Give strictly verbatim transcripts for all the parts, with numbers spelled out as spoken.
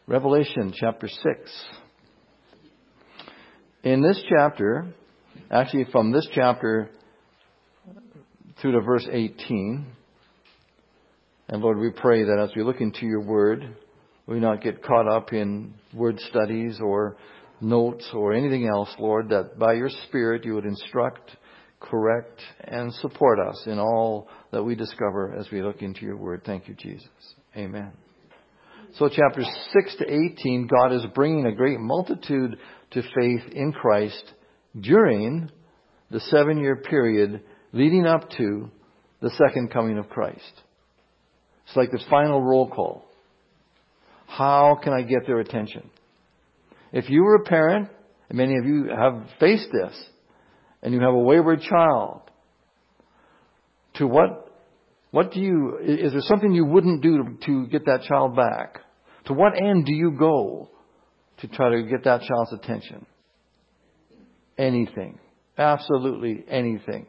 Revelation chapter six. In this chapter, actually from this chapter through to verse eighteen, and Lord, we pray that as we look into your word, we not get caught up in word studies or notes or anything else, Lord, that by your Spirit you would instruct, correct, and support us in all that we discover as we look into your word. Thank you, Jesus. Amen. So chapters six to eighteen, God is bringing a great multitude to faith in Christ during the seven-year period leading up to the second coming of Christ. It's like this final roll call. How can I get their attention? If you were a parent, and many of you have faced this, and you have a wayward child, to what, what do you, is there something you wouldn't do to, to get that child back? To what end do you go to try to get that child's attention? Anything. Absolutely anything.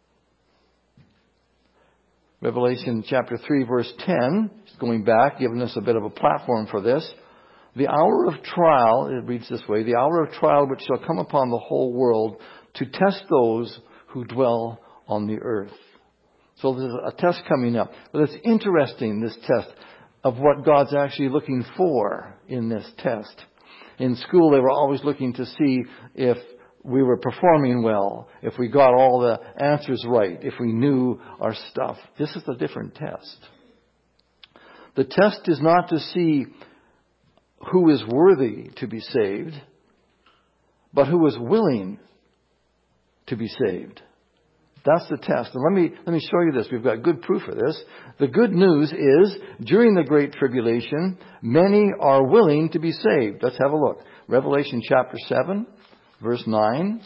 Revelation chapter three verse ten, going back, giving us a bit of a platform for this. The hour of trial, it reads this way, the hour of trial which shall come upon the whole world to test those who dwell on the earth. So there's a test coming up. But it's interesting, this test, of what God's actually looking for in this test. In school, they were always looking to see if we were performing well, if we got all the answers right, if we knew our stuff. This is a different test. The test is not to see who is worthy to be saved, but who is willing to be saved. That's the test. And let me, let me show you this. We've got good proof of this. The good news is, during the Great Tribulation, many are willing to be saved. Let's have a look. Revelation chapter seven, verse nine.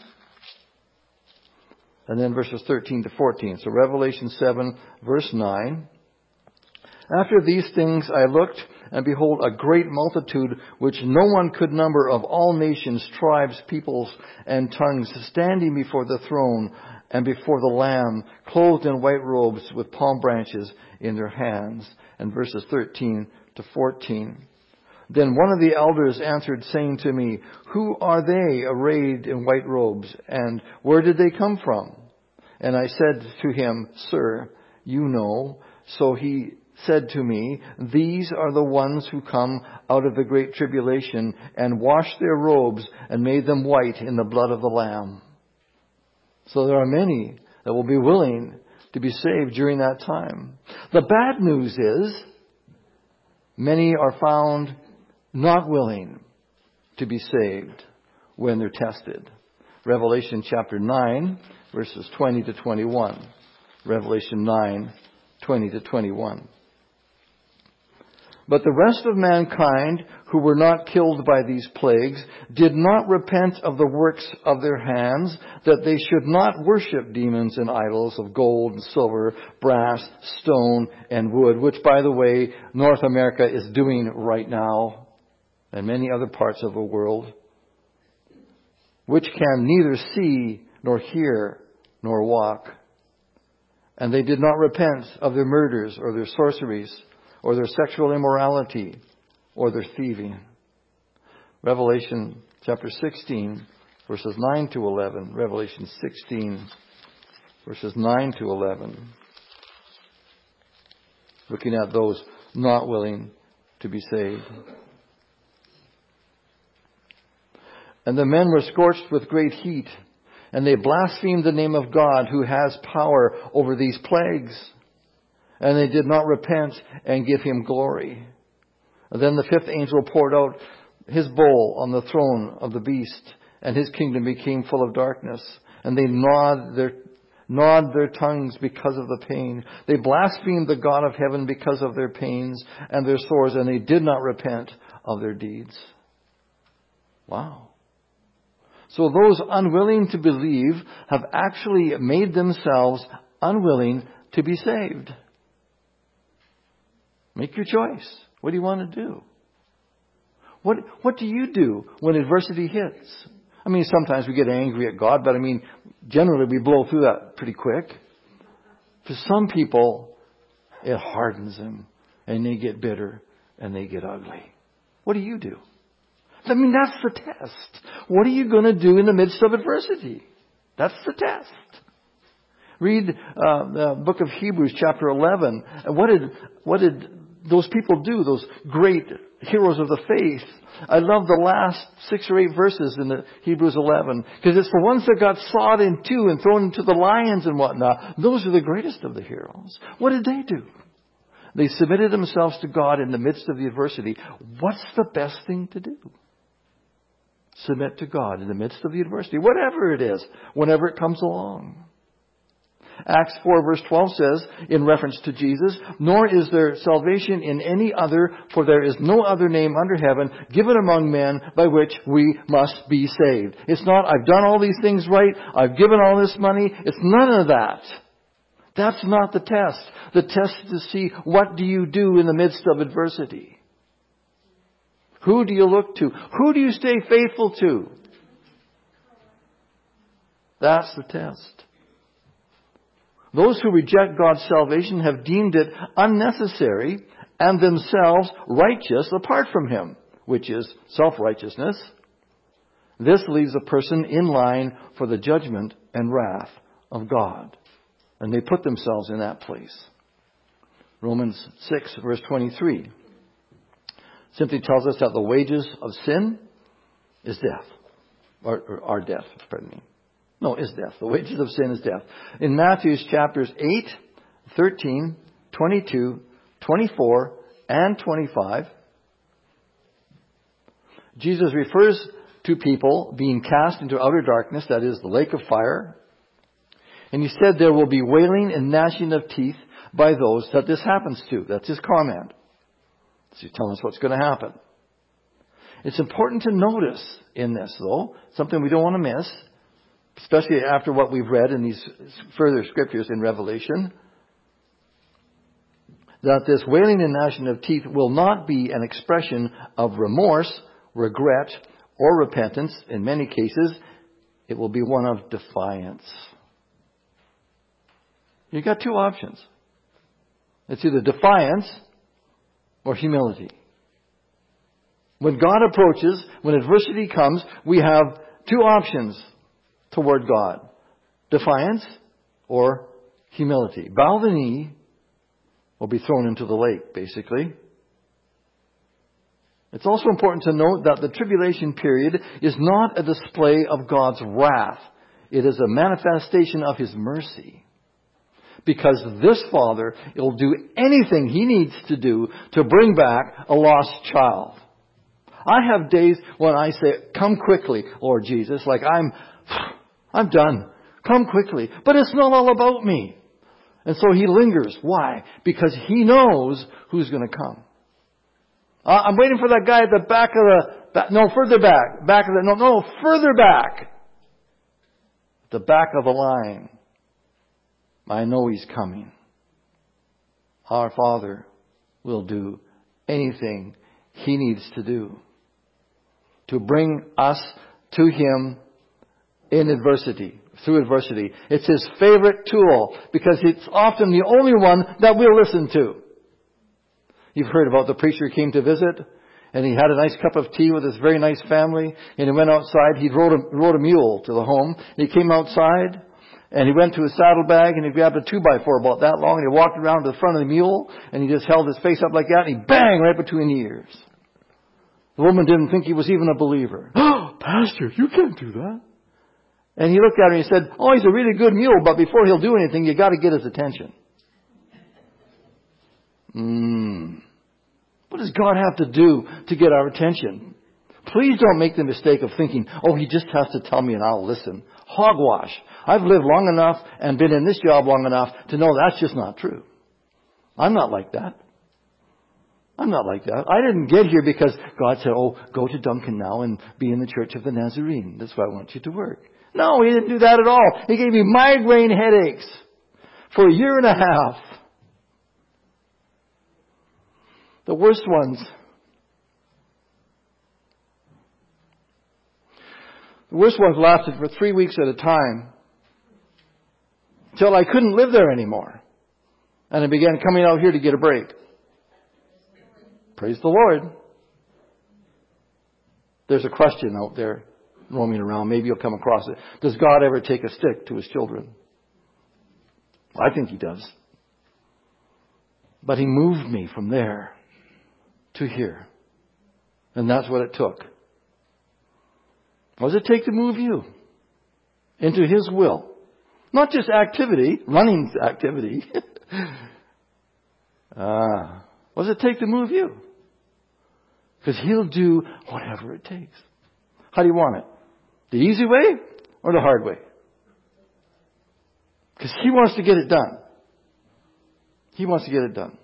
And then verses thirteen to fourteen. So Revelation seven, verse nine. After these things I looked, and behold, a great multitude, which no one could number, of all nations, tribes, peoples, and tongues, standing before the throne and before the Lamb, clothed in white robes, with palm branches in their hands. And verses thirteen to fourteen. Then one of the elders answered, saying to me, Who are they arrayed in white robes, and where did they come from? And I said to him, Sir, you know. So he said to me, These are the ones who come out of the great tribulation, and washed their robes, and made them white in the blood of the Lamb. So there are many that will be willing to be saved during that time. The bad news is, many are found not willing to be saved when they're tested. Revelation chapter nine, verses twenty to twenty-one. Revelation nine, twenty to twenty-one. But the rest of mankind who were not killed by these plagues did not repent of the works of their hands, that they should not worship demons and idols of gold and silver, brass, stone, and wood, which, by the way, North America is doing right now, and many other parts of the world, which can neither see nor hear nor walk. And they did not repent of their murders or their sorceries or their sexual immorality or their thieving. Revelation chapter sixteen, verses nine to eleven. Revelation sixteen, verses nine to eleven. Looking at those not willing to be saved. And the men were scorched with great heat, and they blasphemed the name of God, who has power over these plagues. And they did not repent and give him glory. And then the fifth angel poured out his bowl on the throne of the beast, and his kingdom became full of darkness. And they gnawed their, gnawed their tongues because of the pain. They blasphemed the God of heaven because of their pains and their sores, and they did not repent of their deeds. Wow. So those unwilling to believe have actually made themselves unwilling to be saved. Make your choice. What do you want to do? What What do you do when adversity hits? I mean, sometimes we get angry at God, but I mean, generally we blow through that pretty quick. For some people, it hardens them, and they get bitter, and they get ugly. What do you do? I mean, that's the test. What are you going to do in the midst of adversity? That's the test. Read uh, the book of Hebrews, chapter eleven. What did what did those people do? Those great heroes of the faith. I love the last six or eight verses in the Hebrews eleven, because it's the ones that got sawed in two and thrown into the lions and whatnot. Those are the greatest of the heroes. What did they do? They submitted themselves to God in the midst of the adversity. What's the best thing to do? Submit to God in the midst of the adversity, whatever it is, whenever it comes along. Acts four verse twelve says, in reference to Jesus, nor is there salvation in any other, for there is no other name under heaven given among men by which we must be saved. It's not, I've done all these things right, I've given all this money. It's none of that. That's not the test. The test is to see, what do you do in the midst of adversity? Who do you look to? Who do you stay faithful to? That's the test. Those who reject God's salvation have deemed it unnecessary and themselves righteous apart from Him, which is self-righteousness. This leaves a person in line for the judgment and wrath of God. And they put themselves in that place. Romans six verse twenty-three simply tells us that the wages of sin is death. Or, or our death, pardon me. No, is death. The wages of sin is death. In Matthew's chapters eight, thirteen, twenty-two, twenty-four, and twenty-five, Jesus refers to people being cast into outer darkness, that is, the lake of fire. And He said there will be wailing and gnashing of teeth by those that this happens to. That's His comment. So He's telling us what's going to happen. It's important to notice in this, though, something we don't want to miss, especially after what we've read in these further scriptures in Revelation, that this wailing and gnashing of teeth will not be an expression of remorse, regret, or repentance. In many cases, it will be one of defiance. You've got two options. It's either defiance or humility. When God approaches, when adversity comes, we have two options toward God. Defiance or humility. Bow the knee or be thrown into the lake, basically. It's also important to note that the tribulation period is not a display of God's wrath. It is a manifestation of His mercy. Because this Father will do anything He needs to do to bring back a lost child. I have days when I say, come quickly, Lord Jesus, like I'm, I'm done. Come quickly. But it's not all about me. And so He lingers. Why? Because He knows who's going to come. Uh, I'm waiting for that guy at the back of the, back, no, further back. Back of the, no, no, further back. The back of the line. I know He's coming. Our Father will do anything He needs to do to bring us to Him in adversity, through adversity. It's His favorite tool because it's often the only one that we'll listen to. You've heard about the preacher who came to visit and he had a nice cup of tea with his very nice family and he went outside. He rode a, rode a mule to the home. He came outside and he went to his saddlebag and he grabbed a two by four about that long and he walked around to the front of the mule and he just held his face up like that and he bang right between the ears. The woman didn't think he was even a believer. Oh, Pastor, you can't do that. And he looked at her and he said, oh, he's a really good mule, but before he'll do anything, you got to get his attention. Hmm. What does God have to do to get our attention? Please don't make the mistake of thinking, oh, He just has to tell me and I'll listen. Hogwash. I've lived long enough and been in this job long enough to know that's just not true. I'm not like that. I'm not like that. I didn't get here because God said, oh, go to Duncan now and be in the Church of the Nazarene. That's where I want you to work. No, He didn't do that at all. He gave me migraine headaches for a year and a half. The worst ones. The worst ones lasted for three weeks at a time. Till I couldn't live there anymore. And I began coming out here to get a break. Praise the Lord. There's a question out there roaming around. Maybe you'll come across it. Does God ever take a stick to his children? I think he does. But he moved me from there to here. And that's what it took. What does it take to move you into his will? Not just activity, running activity. ah, what does it take to move you? Because he'll do whatever it takes. How do you want it? The easy way or the hard way? Because he wants to get it done. He wants to get it done.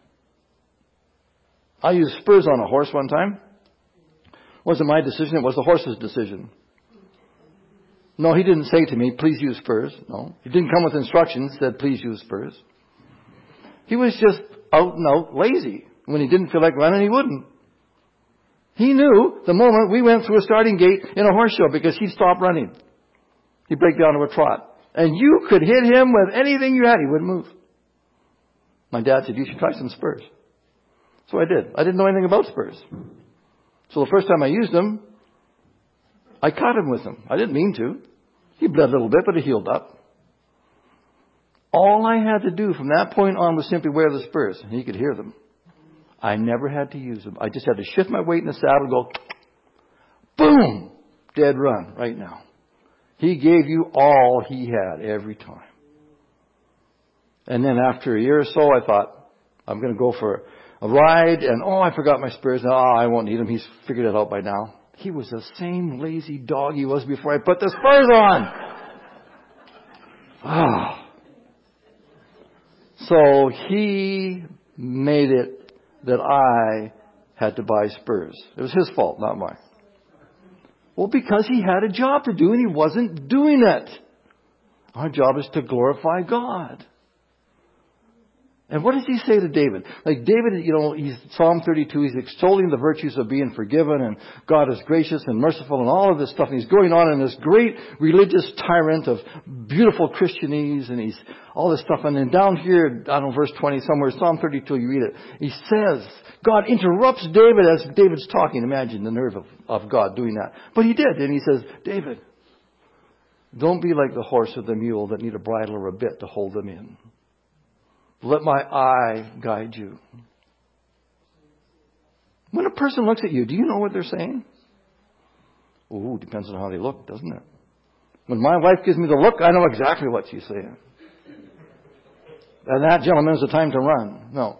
I used spurs on a horse one time. It wasn't my decision, it was the horse's decision. No, he didn't say to me, please use spurs. No. He didn't come with instructions, said, please use spurs. He was just out and out lazy. When he didn't feel like running, he wouldn't. He knew the moment we went through a starting gate in a horse show because he'd stop running. He'd break down to a trot. And you could hit him with anything you had. He wouldn't move. My dad said, you should try some spurs. So I did. I didn't know anything about spurs. So the first time I used them, I caught him with them. I didn't mean to. He bled a little bit, but he healed up. All I had to do from that point on was simply wear the spurs, and he could hear them. I never had to use them. I just had to shift my weight in the saddle and go, boom, dead run right now. He gave you all he had every time. And then after a year or so, I thought, I'm going to go for a ride, and oh, I forgot my spurs. Now, oh, I won't need them. He's figured it out by now. He was the same lazy dog he was before I put the spurs on. Ah. So he made it that I had to buy spurs. It was his fault, not mine. Well, because he had a job to do and he wasn't doing it. Our job is to glorify God. And what does he say to David? Like David, you know, he's Psalm thirty-two, he's extolling the virtues of being forgiven and God is gracious and merciful and all of this stuff. And he's going on in this great religious tyrant of beautiful Christianese and he's all this stuff. And then down here, I don't know, verse twenty somewhere, Psalm thirty-two, you read it. He says, God interrupts David as David's talking. Imagine the nerve of, of God doing that. But he did. And he says, David, don't be like the horse or the mule that need a bridle or a bit to hold them in. Let my eye guide you. When a person looks at you, do you know what they're saying? Ooh, depends on how they look, doesn't it? When my wife gives me the look, I know exactly what she's saying. And that, gentlemen, is the time to run. No.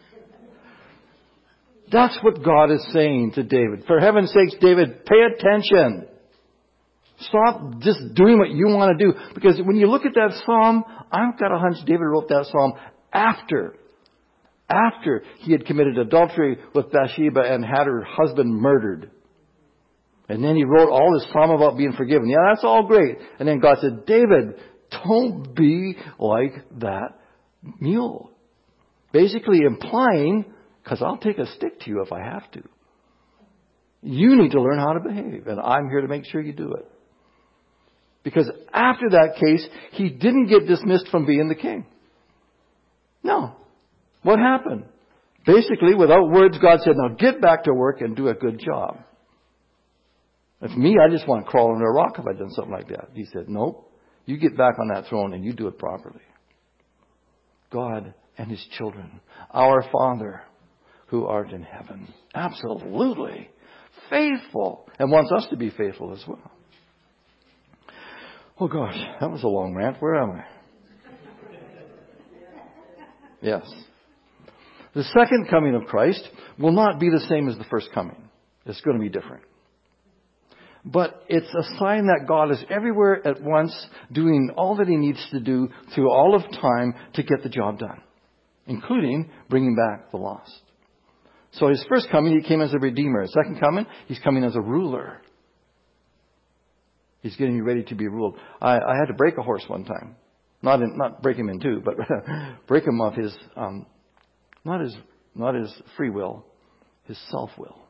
That's what God is saying to David. For heaven's sakes, David, pay attention. Stop just doing what you want to do. Because when you look at that psalm, I've got a hunch David wrote that psalm after, after he had committed adultery with Bathsheba and had her husband murdered. And then he wrote all this psalm about being forgiven. Yeah, that's all great. And then God said, David, don't be like that mule. Basically implying, because I'll take a stick to you if I have to. You need to learn how to behave. And I'm here to make sure you do it. Because after that case, he didn't get dismissed from being the king. No. What happened? Basically, without words, God said, now get back to work and do a good job. If me, I just want to crawl under a rock if I'd done something like that. He said, nope. You get back on that throne and you do it properly. God and his children. Our Father who art in heaven. Absolutely faithful. And wants us to be faithful as well. Oh gosh, that was a long rant. Where am I? Yes. The second coming of Christ will not be the same as the first coming. It's going to be different. But it's a sign that God is everywhere at once doing all that he needs to do through all of time to get the job done, including bringing back the lost. So his first coming, he came as a redeemer. His second coming, he's coming as a ruler. He's getting you ready to be ruled. I, I had to break a horse one time. Not in, not break him in two, but break him of his, um, not his, not his free will, his self-will.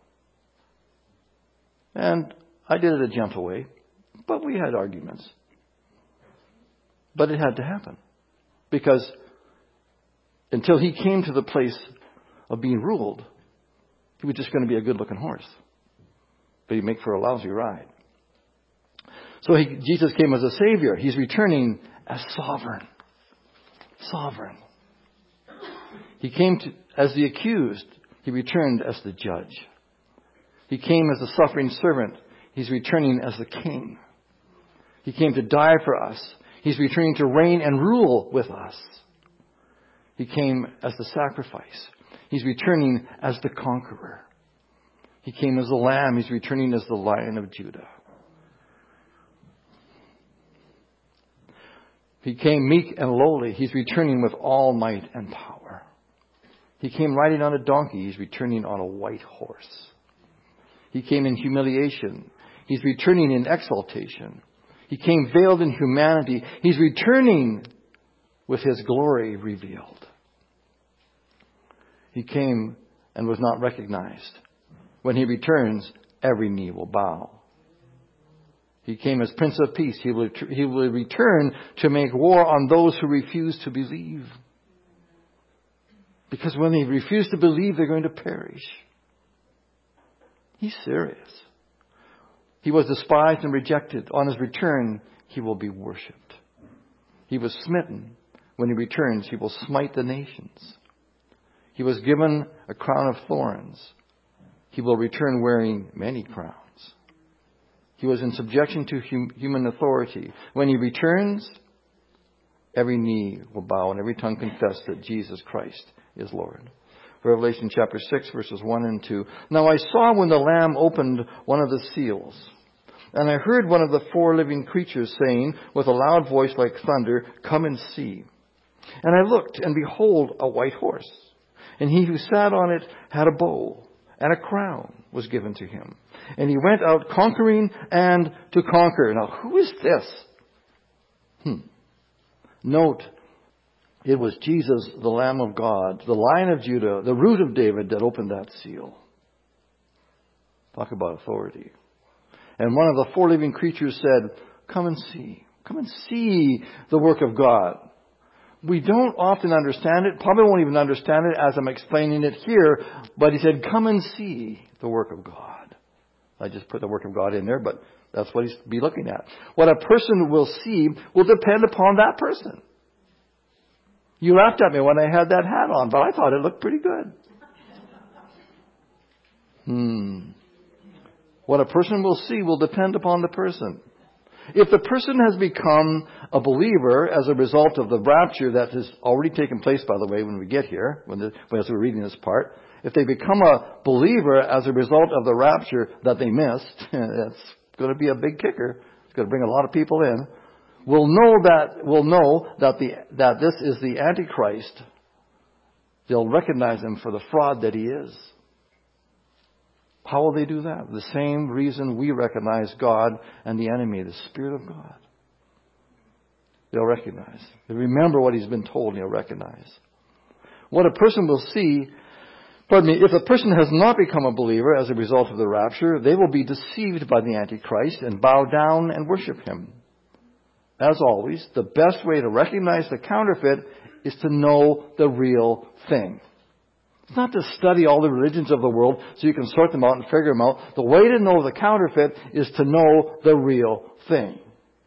And I did it a gentle way, but we had arguments. But it had to happen. Because until he came to the place of being ruled, he was just going to be a good-looking horse. but he'd make for a lousy ride. So he, Jesus came as a Savior. He's returning as sovereign. Sovereign. He came to, as the accused. He returned as the judge. He came as a suffering servant. He's returning as the king. He came to die for us. He's returning to reign and rule with us. He came as the sacrifice. He's returning as the conqueror. He came as the lamb. He's returning as the Lion of Judah. He came meek and lowly. He's returning with all might and power. He came riding on a donkey. He's returning on a white horse. He came in humiliation. He's returning in exaltation. He came veiled in humanity. He's returning with his glory revealed. He came and was not recognized. When he returns, every knee will bow. He came as Prince of Peace. He will, he will return to make war on those who refuse to believe. Because when they refuse to believe, they're going to perish. He's serious. He was despised and rejected. On his return, he will be worshipped. He was smitten. When he returns, he will smite the nations. He was given a crown of thorns. He will return wearing many crowns. He was in subjection to hum- human authority. When he returns, every knee will bow and every tongue confess that Jesus Christ is Lord. Revelation chapter six, verses one and two. Now I saw when the Lamb opened one of the seals, and I heard one of the four living creatures saying with a loud voice like thunder, "Come and see." And I looked, and behold, a white horse. And he who sat on it had a bow, and a crown was given to him. And he went out conquering and to conquer. Now, who is this? Hmm. Note, it was Jesus, the Lamb of God, the Lion of Judah, the Root of David, that opened that seal. Talk about authority. And one of the four living creatures said, "Come and see. Come and see the work of God." We don't often understand it, probably won't even understand it as I'm explaining it here, but he said, "Come and see the work of God." I just put the work of God in there, but that's what he's be looking at. What a person will see will depend upon that person. You laughed at me when I had that hat on, but I thought it looked pretty good. Hmm. What a person will see will depend upon the person. If the person has become a believer as a result of the rapture that has already taken place, by the way, when we get here, when the, as we're reading this part, if they become a believer as a result of the rapture that they missed, that's going to be a big kicker. It's going to bring a lot of people in. We'll know that we'll know that the that this is the Antichrist. They'll recognize him for the fraud that he is. How will they do that? The same reason we recognize God and the enemy, the Spirit of God. They'll recognize. They'll remember what he's been told, and he'll recognize. What a person will see, pardon me, if a person has not become a believer as a result of the rapture, they will be deceived by the Antichrist and bow down and worship him. As always, the best way to recognize the counterfeit is to know the real thing. It's not to study all the religions of the world so you can sort them out and figure them out. The way to know the counterfeit is to know the real thing.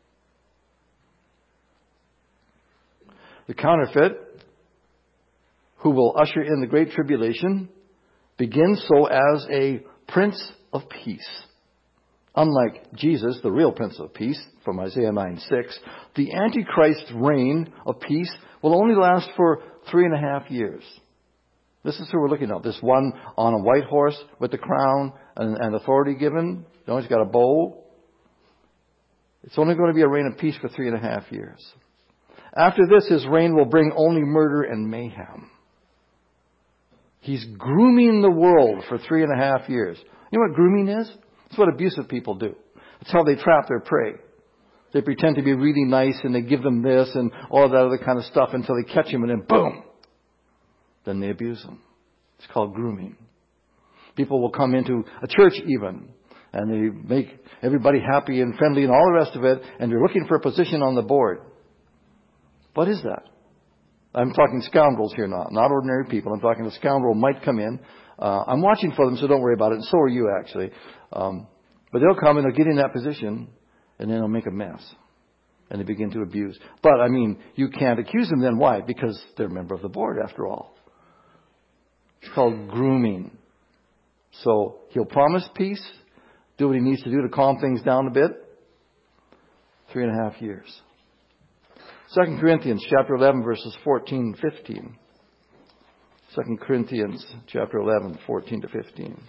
The counterfeit, who will usher in the Great Tribulation, begins so as a Prince of Peace. Unlike Jesus, the real Prince of Peace, from Isaiah nine six, the Antichrist's reign of peace will only last for three and a half years. This is who we're looking at. This one on a white horse with the crown and, and authority given. You know, he's got a bow. It's only going to be a reign of peace for three and a half years. After this, his reign will bring only murder and mayhem. He's grooming the world for three and a half years. You know what grooming is? It's what abusive people do. It's how they trap their prey. They pretend to be really nice and they give them this and all that other kind of stuff until they catch him and then boom! Then they abuse them. It's called grooming. People will come into a church even and they make everybody happy and friendly and all the rest of it, and they're looking for a position on the board. What is that? I'm talking scoundrels here now, not ordinary people. I'm talking a scoundrel might come in. Uh, I'm watching for them, so don't worry about it. And so are you, actually. Um, But they'll come and they'll get in that position, and then they'll make a mess. And they begin to abuse. But, I mean, you can't accuse them then. Why? Because they're a member of the board, after all. It's called grooming. So, he'll promise peace, do what he needs to do to calm things down a bit. Three and a half years. Second Corinthians chapter eleven, verses fourteen and fifteen. Second Corinthians chapter eleven, fourteen to fifteen.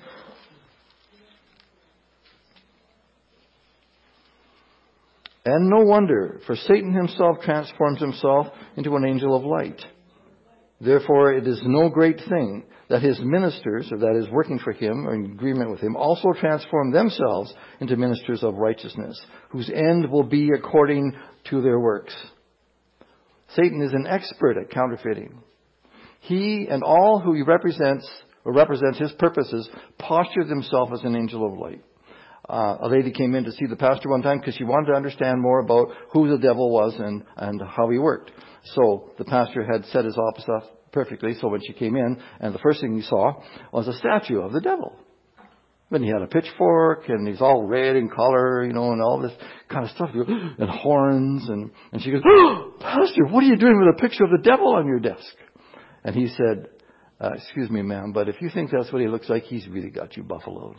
And no wonder, for Satan himself transforms himself into an angel of light. Therefore, it is no great thing that his ministers, or that is working for him, or in agreement with him, also transform themselves into ministers of righteousness, whose end will be according to their works. Satan is an expert at counterfeiting. He and all who he represents, or represents his purposes, posture themselves as an angel of light. Uh, a lady came in to see the pastor one time because she wanted to understand more about who the devil was and, and how he worked. So the pastor had set his office up perfectly. So when she came in, and the first thing he saw was a statue of the devil. And he had a pitchfork, and he's all red in color, you know, and all this kind of stuff, and horns. And, and she goes, "Oh, Pastor, what are you doing with a picture of the devil on your desk?" And he said, uh, "Excuse me, ma'am, but if you think that's what he looks like, he's really got you buffaloed.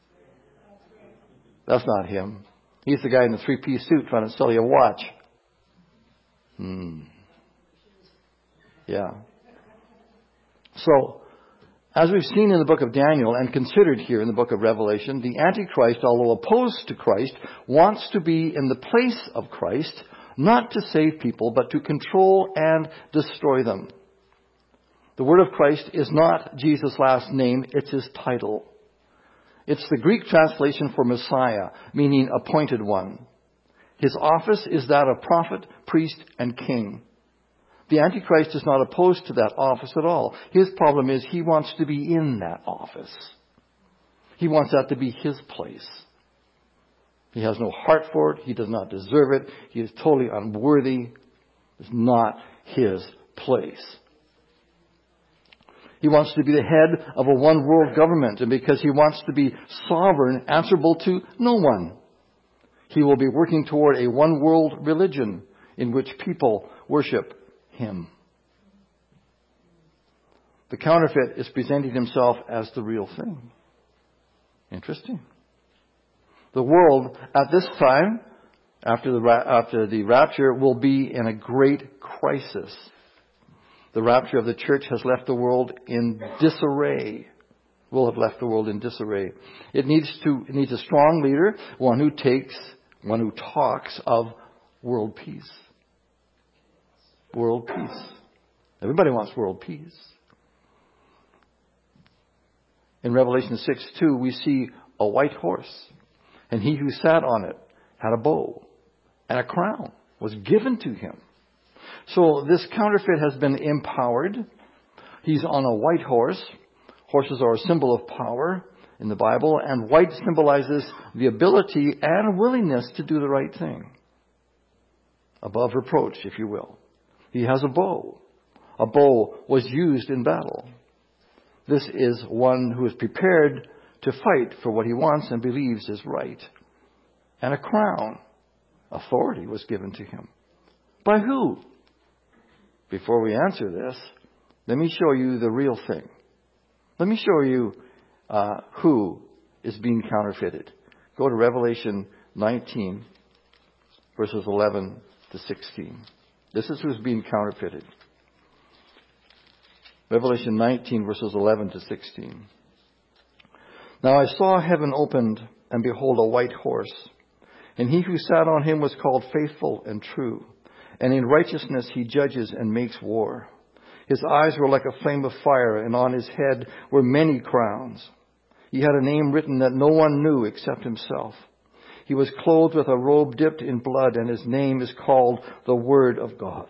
That's not him. He's the guy in the three-piece suit trying to sell you a watch." Hmm. Yeah. So, as we've seen in the book of Daniel and considered here in the book of Revelation, the Antichrist, although opposed to Christ, wants to be in the place of Christ, not to save people, but to control and destroy them. The word of Christ is not Jesus' last name, it's his title. It's the Greek translation for Messiah, meaning appointed one. His office is that of prophet, priest, and king. The Antichrist is not opposed to that office at all. His problem is he wants to be in that office. He wants that to be his place. He has no heart for it. He does not deserve it. He is totally unworthy. It's not his place. He wants to be the head of a one world government, and because he wants to be sovereign, answerable to no one, he will be working toward a one world religion in which people worship him. The counterfeit is presenting himself as the real thing. Interesting. The world at this time, after the, after the rapture, will be in a great crisis. The rapture of the church has left the world in disarray. Will have left the world in disarray. It needs to, it needs a strong leader, one who takes, one who talks of world peace. World peace. Everybody wants world peace. In Revelation six two, we see a white horse, and he who sat on it had a bow, and a crown was given to him. So this counterfeit has been empowered. He's on a white horse. Horses are a symbol of power in the Bible, and white symbolizes the ability and willingness to do the right thing. Above reproach, if you will. He has a bow. A bow was used in battle. This is one who is prepared to fight for what he wants and believes is right. And a crown. Authority was given to him. By who? Before we answer this, let me show you the real thing. Let me show you uh, who is being counterfeited. Go to Revelation nineteen, verses eleven to sixteen. This is who's being counterfeited. Revelation nineteen, verses eleven to sixteen. Now I saw heaven opened, and behold, a white horse. And he who sat on him was called Faithful and True. And in righteousness he judges and makes war. His eyes were like a flame of fire, and on his head were many crowns. He had a name written that no one knew except himself. He was clothed with a robe dipped in blood, and his name is called the Word of God.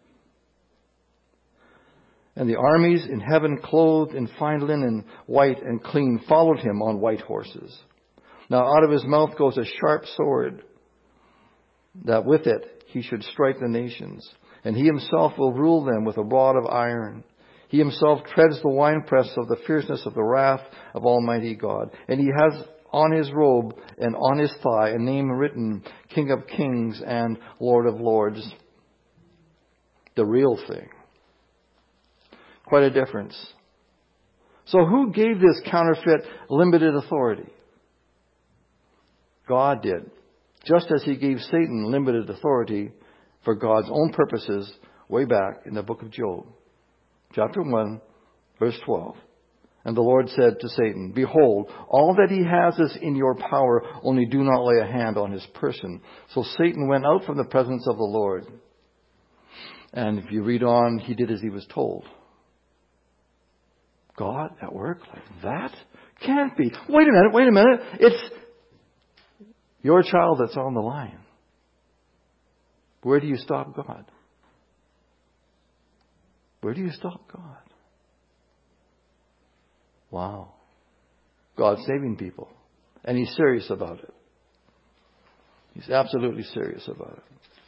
And the armies in heaven, clothed in fine linen, white and clean, followed him on white horses. Now out of his mouth goes a sharp sword, that with it he should strike the nations. And he himself will rule them with a rod of iron. He himself treads the winepress of the fierceness of the wrath of Almighty God. And he has on his robe and on his thigh a name written, King of Kings and Lord of Lords. The real thing. Quite a difference. So who gave this counterfeit limited authority? God did. Just as he gave Satan limited authority for God's own purposes way back in the book of Job. Chapter one, verse twelve. And the Lord said to Satan, Behold, all that he has is in your power, only do not lay a hand on his person. So Satan went out from the presence of the Lord. And if you read on, he did as he was told. God at work like that? Can't be. Wait a minute, wait a minute. It's your child that's on the line. Where do you stop God? Where do you stop God? Wow. God's saving people. And he's serious about it. He's absolutely serious about it.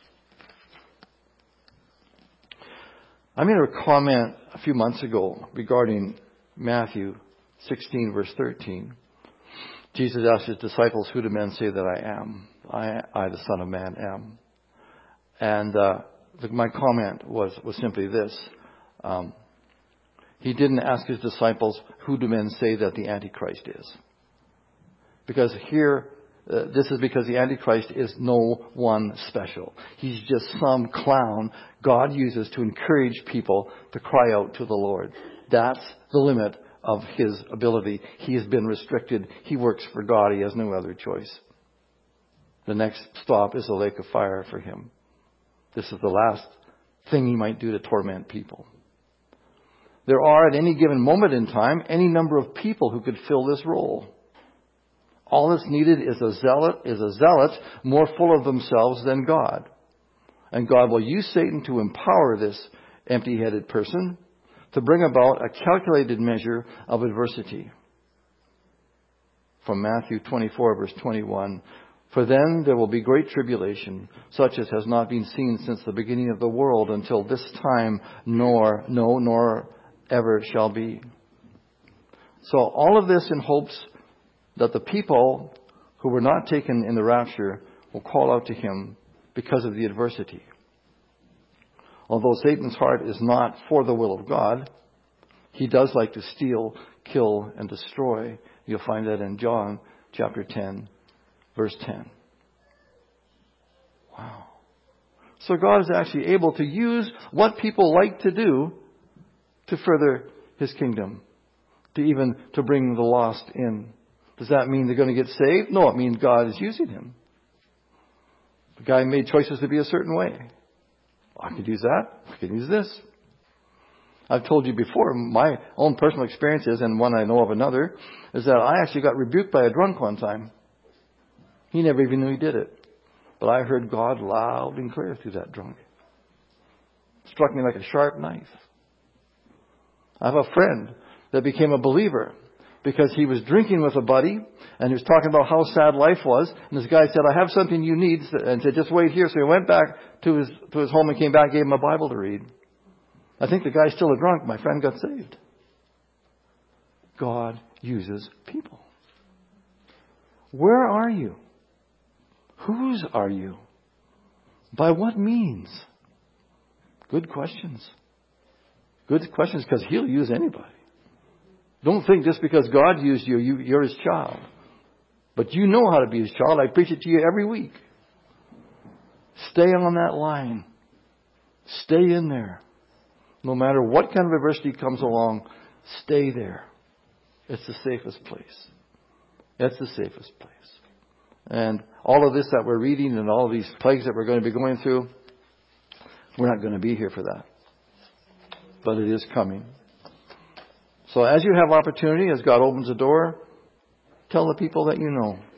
I made a comment a few months ago regarding Matthew sixteen, verse thirteen. Jesus asked his disciples, Who do men say that I am? I, I the Son of Man, am. And uh, the, my comment was, was simply this. Um, he didn't ask his disciples, Who do men say that the Antichrist is? Because here, uh, this is because the Antichrist is no one special. He's just some clown God uses to encourage people to cry out to the Lord. That's the limit of his ability. He has been restricted. He works for God. He has no other choice. The next stop is the lake of fire for him. This is the last thing he might do to torment people. There are, at any given moment in time, any number of people who could fill this role. All that's needed is a zealot, is a zealot more full of themselves than God. And God will use Satan to empower this empty-headed person to bring about a calculated measure of adversity. From Matthew twenty-four, verse twenty-one, For then there will be great tribulation, such as has not been seen since the beginning of the world until this time, nor, no, nor ever shall be. So all of this in hopes that the people who were not taken in the rapture will call out to him because of the adversity. Although Satan's heart is not for the will of God, he does like to steal, kill, and destroy. You'll find that in John chapter ten, verse ten. Wow. So God is actually able to use what people like to do to further his kingdom, to even to bring the lost in. Does that mean they're going to get saved? No, it means God is using him. The guy made choices to be a certain way. I could use that. I could use this. I've told you before, my own personal experiences, and one I know of another, is that I actually got rebuked by a drunk one time. He never even knew he did it. But I heard God loud and clear through that drunk. It struck me like a sharp knife. I have a friend that became a believer because he was drinking with a buddy and he was talking about how sad life was. And this guy said, I have something you need. And said, just wait here. So he went back to his, to his home and came back, gave him a Bible to read. I think the guy's still a drunk. My friend got saved. God uses people. Where are you? Whose are you? By what means? Good questions. Good questions, because he'll use anybody. Don't think just because God used you, you, you're his child. But you know how to be his child. I preach it to you every week. Stay on that line. Stay in there. No matter what kind of adversity comes along, stay there. It's the safest place. It's the safest place. And all of this that we're reading and all of these plagues that we're going to be going through, we're not going to be here for that. But it is coming. So as you have opportunity, as God opens the door, tell the people that you know.